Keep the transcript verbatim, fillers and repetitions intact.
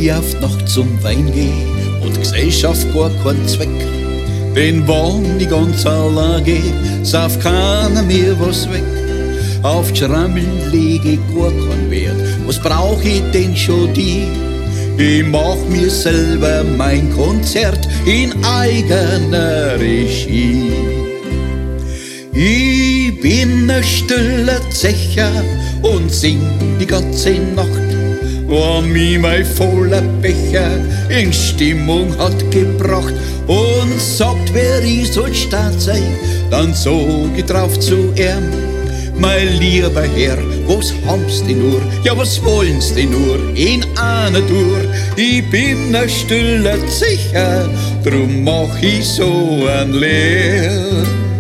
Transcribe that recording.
ich auf Nacht zum Wein geh und Gesellschaft gar keinen Zweck. Denn wann ich ganz allein geh, sauf keiner mir was weg. Auf Schrammeln leg ich gar keinen Wert, was brauch ich denn schon die? Ich mach mir selber mein Konzert in eigener Regie. Ich bin ein stiller Zecher und sing die ganze Nacht, wann mich mein voller Becher in Stimmung hat gebracht und sagt, wer ich soll stark sein, dann sag ich drauf zu ihm: Mein lieber Herr, was haben's denn nur? Ja, was wollen's denn nur in einer Tour? Ich bin ein stiller Zecher, drum mach ich so ein Leer.